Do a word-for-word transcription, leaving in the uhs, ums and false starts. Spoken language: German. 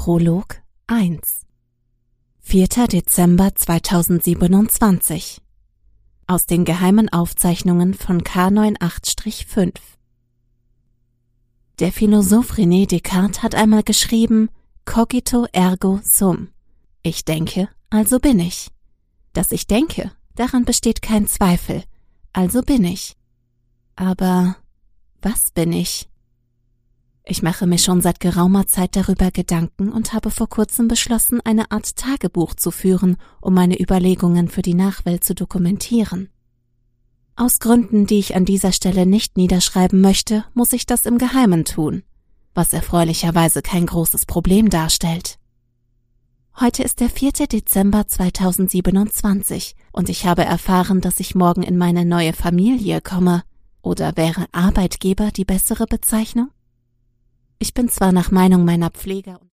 Prolog eins. vierter Dezember zweitausendsiebenundzwanzig. Aus den geheimen Aufzeichnungen von K acht fünf. Der Philosoph René Descartes hat einmal geschrieben: Cogito ergo sum. Ich denke, also bin ich. Dass ich denke, daran besteht kein Zweifel, also bin ich. Aber was bin ich? Ich mache mir schon seit geraumer Zeit darüber Gedanken und habe vor kurzem beschlossen, eine Art Tagebuch zu führen, um meine Überlegungen für die Nachwelt zu dokumentieren. Aus Gründen, die ich an dieser Stelle nicht niederschreiben möchte, muss ich das im Geheimen tun, was erfreulicherweise kein großes Problem darstellt. Heute ist der vierte Dezember zweitausendsiebenundzwanzig und ich habe erfahren, dass ich morgen in meine neue Familie komme. Oder wäre Arbeitgeber die bessere Bezeichnung? Ich bin zwar nach Meinung meiner Pfleger